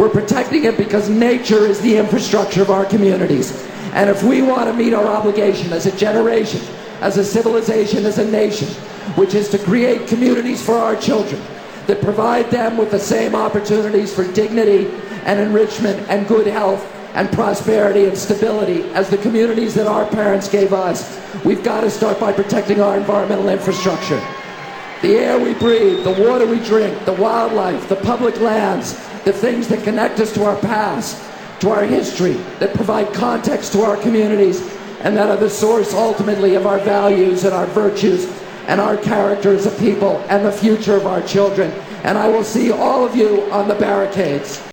We're protecting it because nature is the infrastructure of our communities. And if we want to meet our obligation as a generation, as a civilization, as a nation, which is to create communities for our children that provide them with the same opportunities for dignity and enrichment and good health and prosperity and stability as the communities that our parents gave us, we've got to start by protecting our environmental infrastructure. The air we breathe, the water we drink, the wildlife, the public lands, the things that connect us to our past, to our history, that provide context to our communities, and that are the source ultimately of our values and our virtues and our character as a people and the future of our children. And I will see all of you on the barricades.